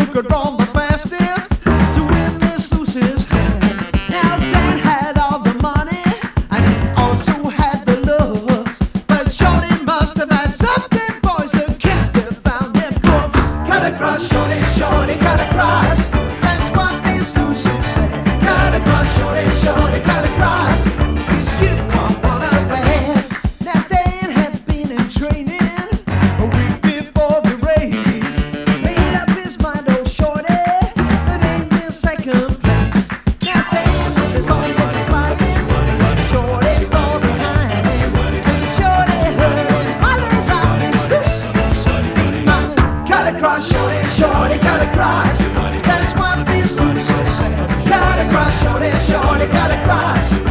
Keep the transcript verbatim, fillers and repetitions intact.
could run the fastest to win Miss Lucy's hand. Now Dan had all the money and he also had the looks, but Shorty must have had something, boys, that can't be found in books. Cut across, Shorty, Shorty, cut across. That's what Miss Lucy said. Cut across, Shorty, Shorty, cut across. 'Cause you are one of bad. Now Dan had been in training a week before the race. Made up his mind, oh Shorty, that ain't in second place. Now Dan was as long as he quiet, left Shorty far behind. And Shorty heard hollers out Miss Lucy. Cut across, Shorty, Shorty, cut across. That's what Miss Lucy said. Cut across, Shorty, Shorty, cut across.